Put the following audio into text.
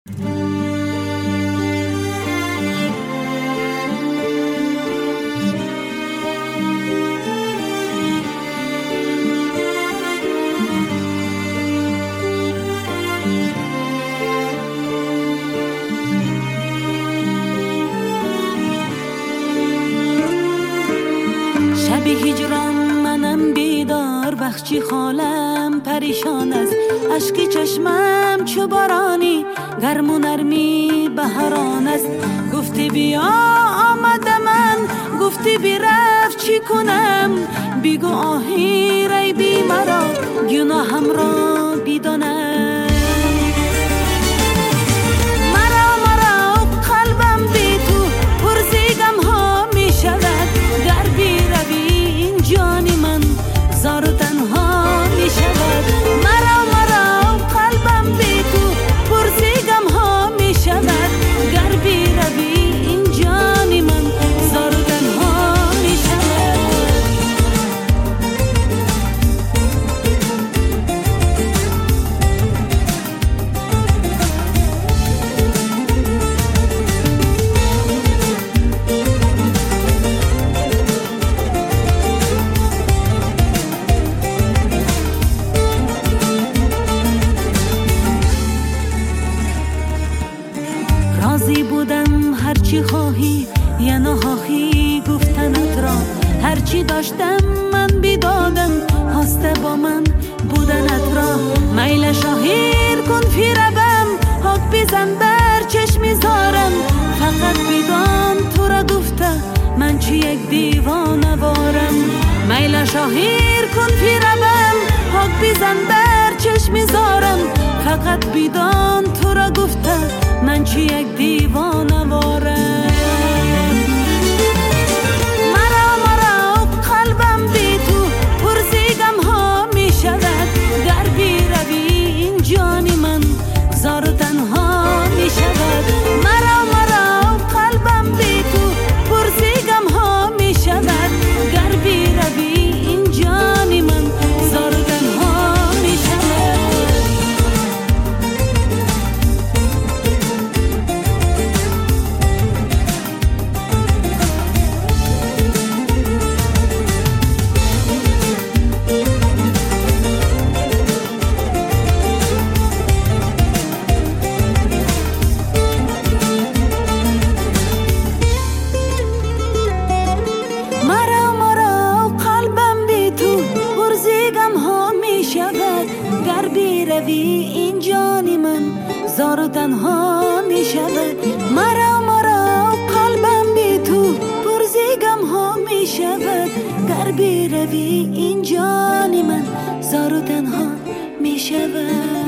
شب هجران منم بیدار، بخشی خالم پریشان است، اشکی چشمم چو بارانی، گرم و نرمی بهاران است. گفتی بیا آمده من، گفتی بی رفت چی کنم، بیگو آهی ری بی مرا، گناهم را بیدانم. مرا قلبم بی تو پرزیگم ها می شود، گر بی روی این جانی من زار و تنها می شود. مرا قلبم بی تو پرزیگم ها می شود، گر بی روی این جانی من زار و تنها می شود. راضی بودم هرچی خواهی یا نخواهی گفتنت را، هرچی داشتم من بیدادم، خواسته با من بودنت را. میل شاهیر کن فیربم، حق بیزن بر چشمی زارم، فقط بیدان تو را گفته من چی یک دیوانه وارم. میل شاهیر کن فیربم، حق بیزن بر چشمی زارم، فقط بیدان تو را گفته من چی یک دیوانه وارم. مرا قلبم بی تو پرزیگم ها می شود، گر بی روی این جانی من زار و تنها می شود. مرا قلبم بی تو پرزیگم ها می شود، گر بی روی این جانی من زار و تنها می شود. مرا قلبم بی تو پرزیگم ها می شود، گر بی روی این جانی من زار و تنها می شود. مرا قلبم بی تو پرزیگم ها می شود، گر بی روی این جانی من زار و تنها می شود.